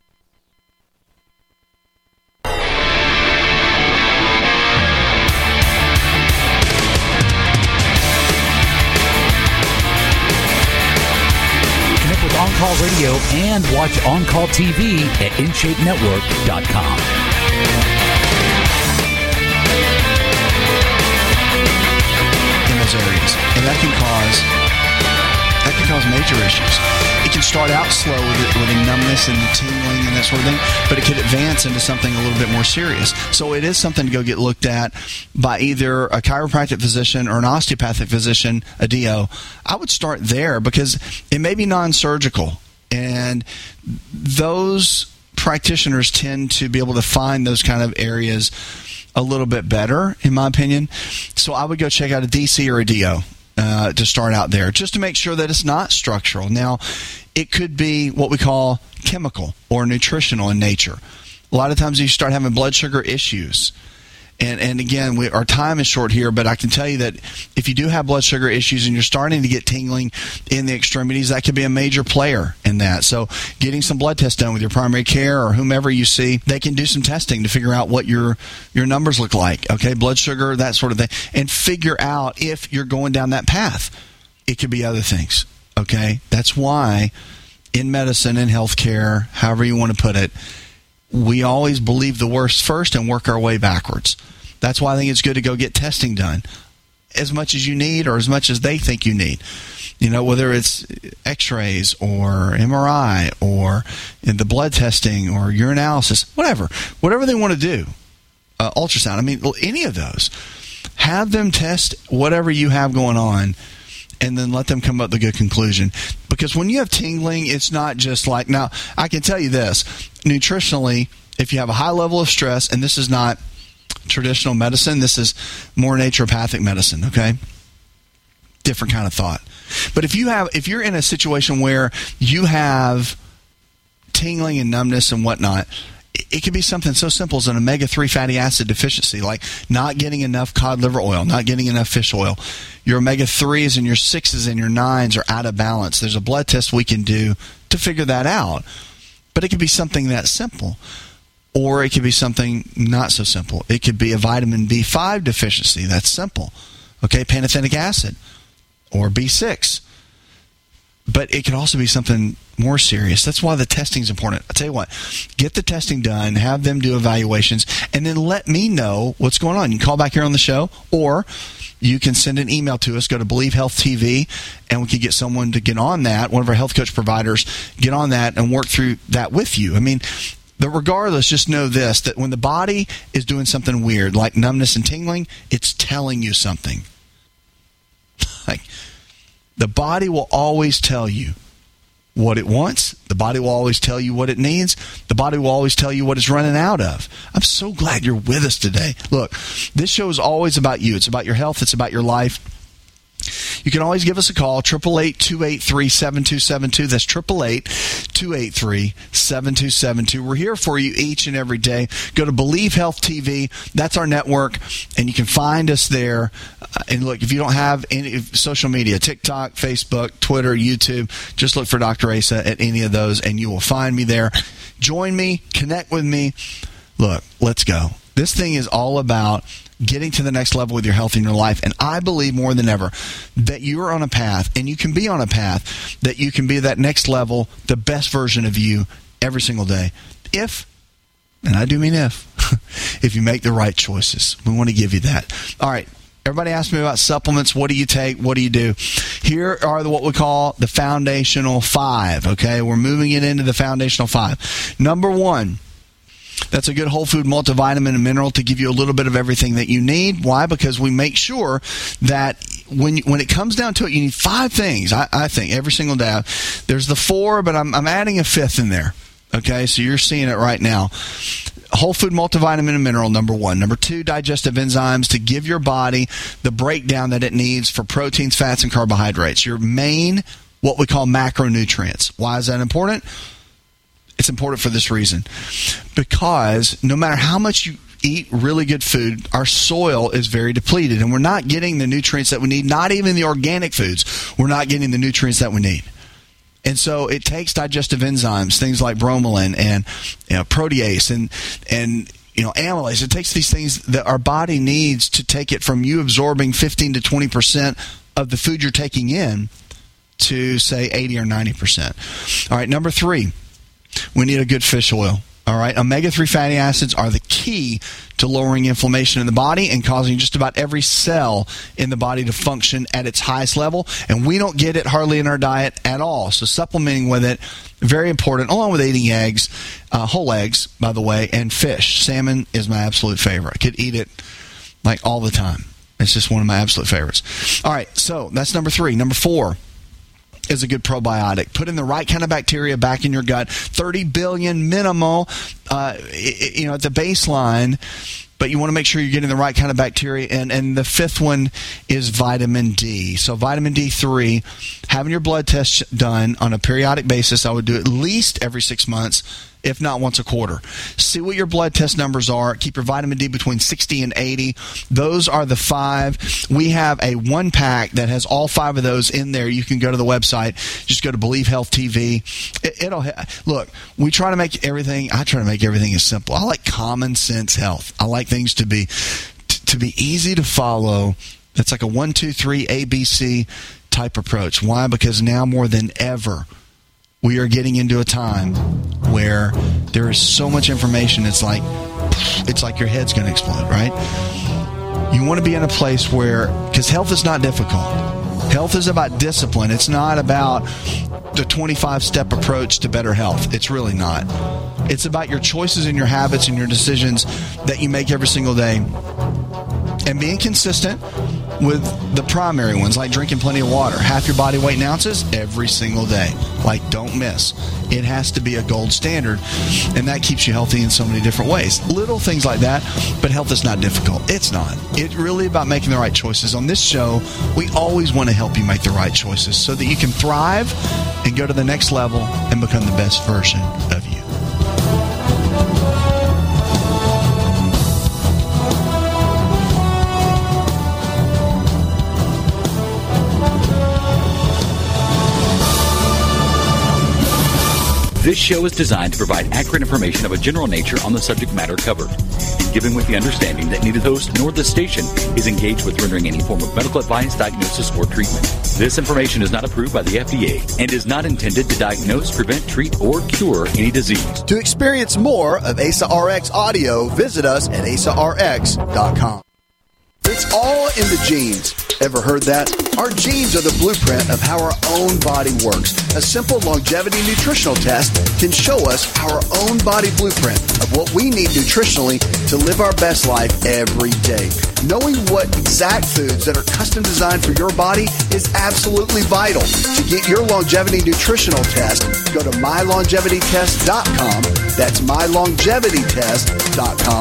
On Call Radio and watch On Call T V at in shape network dot com. In those areas, and that can cause that can cause major issues. It can start out slow with, it, with the numbness and the tingling and that sort of thing, but it could advance into something a little bit more serious. So it is something to go get looked at by either a chiropractic physician or an osteopathic physician, a D O. I would start there because it may be non-surgical, and those practitioners tend to be able to find those kind of areas a little bit better, in my opinion. So I would go check out a D C or a D O. Uh, to start out there, just to make sure that it's not structural. Now, it could be what we call chemical or nutritional in nature. A lot of times you start having blood sugar issues. And and again, we, our time is short here, but I can tell you that if you do have blood sugar issues and you're starting to get tingling in the extremities, that could be a major player in that. So getting some blood tests done with your primary care or whomever you see, they can do some testing to figure out what your, your numbers look like, okay, blood sugar, that sort of thing, and figure out if you're going down that path. It could be other things, okay? That's why in medicine and healthcare, however you want to put it, we always believe the worst first and work our way backwards. That's why I think it's good to go get testing done as much as you need or as much as they think you need. You know, whether it's x-rays or M R I or in the blood testing or urinalysis, whatever. Whatever they want to do. Uh, ultrasound. I mean, any of those. Have them test whatever you have going on and then let them come up with a good conclusion. Because when you have tingling, it's not just like, now, I can tell you this, nutritionally, if you have a high level of stress, and this is not traditional medicine, this is more naturopathic medicine, okay? Different kind of thought. But if you have, if you're in a situation where you have tingling and numbness and whatnot, it could be something so simple as an omega three fatty acid deficiency, like not getting enough cod liver oil, not getting enough fish oil. Your omega threes and your sixes and your nines are out of balance. There's a blood test we can do to figure that out. But it could be something that simple. Or it could be something not so simple. It could be a vitamin B five deficiency. That's simple. Okay, pantothenic acid or B six. But it could also be something more serious. That's why the testing is important. I'll tell you what, get the testing done, have them do evaluations, and then let me know what's going on. You can call back here on the show, or you can send an email to us. Go to Believe Health T V, and we can get someone to get on that, one of our health coach providers, get on that and work through that with you. I mean, but regardless, just know this, that when the body is doing something weird, like numbness and tingling, it's telling you something. Like, the body will always tell you what it wants. The body will always tell you what it needs. The body will always tell you what it's running out of. I'm so glad you're with us today. Look, this show is always about you. It's about your health. It's about your life. You can always give us a call, eight eight eight, two eight three, seven two seven two. That's eight eight eight, two eight three, seven two seven two. We're here for you each and every day. Go to Believe Health T V. That's our network, and you can find us there. Uh, and look, if you don't have any social media, TikTok, Facebook, Twitter, YouTube, just look for Doctor Asa at any of those, and you will find me there. Join me. Connect with me. Look, let's go. This thing is all about getting to the next level with your health in your life. And I believe more than ever that you're on a path, and you can be on a path, that you can be that next level, the best version of you every single day. If, and I do mean if, if you make the right choices. We want to give you that. All right. Everybody asks me about supplements. What do you take? What do you do? Here are the, what we call the foundational five, okay? We're moving it into the foundational five. Number one, that's a good whole food multivitamin and mineral to give you a little bit of everything that you need. Why? Because we make sure that when when it comes down to it, you need five things, I, I think, every single day. There's the four, but I'm, I'm adding a fifth in there, okay? So you're seeing it right now. Whole food multivitamin and mineral, number one. Number two, digestive enzymes to give your body the breakdown that it needs for proteins, fats, and carbohydrates. Your main, what we call macronutrients. Why is that important? It's important for this reason. Because no matter how much you eat really good food, our soil is very depleted, and we're not getting the nutrients that we need. Not even the organic foods. We're not getting the nutrients that we need. And so it takes digestive enzymes, things like bromelain and you know, protease and and you know amylase. It takes these things that our body needs to take it from you absorbing fifteen to twenty percent of the food you're taking in to, say, eighty or ninety percent. All right, number three, we need a good fish oil. All right, omega three fatty acids are the key to lowering inflammation in the body and causing just about every cell in the body to function at its highest level. And we don't get it hardly in our diet at all. So supplementing with it, very important, along with eating eggs, uh, whole eggs, by the way, and fish. Salmon is my absolute favorite. I could eat it like all the time. It's just one of my absolute favorites. All right, so that's number three. Number four is a good probiotic. Put in the right kind of bacteria back in your gut. thirty billion minimal, uh, you know, at the baseline, but you want to make sure you're getting the right kind of bacteria. And, and the fifth one is vitamin D. So vitamin D three, having your blood tests done on a periodic basis. I would do at least every six months, if not once a quarter. See what your blood test numbers are. Keep your vitamin D between sixty and eighty. Those are the five. We have a one pack that has all five of those in there. You can go to the website. Just go to Believe Health T V. It, it'll look. We try to make everything. I try to make everything as simple. I like common sense health. I like things to be t- to be easy to follow. That's like a one, two, three A B C type approach. Why? Because now more than ever, we are getting into a time where there is so much information, it's like it's like your head's going to explode, right? You want to be in a place where, because health is not difficult. Health is about discipline. It's not about the twenty-five step approach to better health. It's really not. It's about your choices and your habits and your decisions that you make every single day. And being consistent with the primary ones, like drinking plenty of water, half your body weight in ounces every single day. Like, don't miss. It has to be a gold standard, and that keeps you healthy in so many different ways. Little things like that, but health is not difficult. It's not. It's really about making the right choices. On this show, we always want to help you make the right choices so that you can thrive and go to the next level and become the best version of you. This show is designed to provide accurate information of a general nature on the subject matter covered, and given with the understanding that neither the host nor the station is engaged with rendering any form of medical advice, diagnosis, or treatment. This information is not approved by the F D A and is not intended to diagnose, prevent, treat, or cure any disease. To experience more of A S A R X audio, visit us at A S A R X dot com. It's all in the genes. Ever heard that? Our genes are the blueprint of how our own body works. A simple longevity nutritional test can show us our own body blueprint of what we need nutritionally to live our best life every day. Knowing what exact foods that are custom designed for your body is absolutely vital. To get your longevity nutritional test, go to my longevity test dot com. That's my longevity test dot com.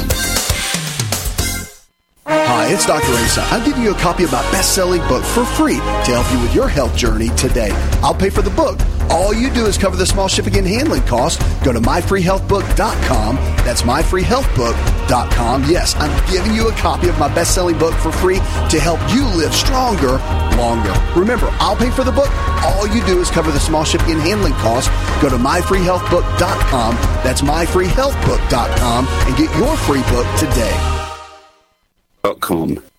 Hi, it's Doctor Asa. I'll give you a copy of my best-selling book for free to help you with your health journey today. I'll pay for the book, All you do is cover the small shipping and handling costs. Go to my free health book dot com. That's my free health book dot com. Yes, I'm giving you a copy of my best-selling book for free to help you live stronger, longer. Remember, I'll pay for the book. All you do is cover the small shipping and handling costs. Go to my free health book dot com. That's my free health book dot com and get your free book today. .com.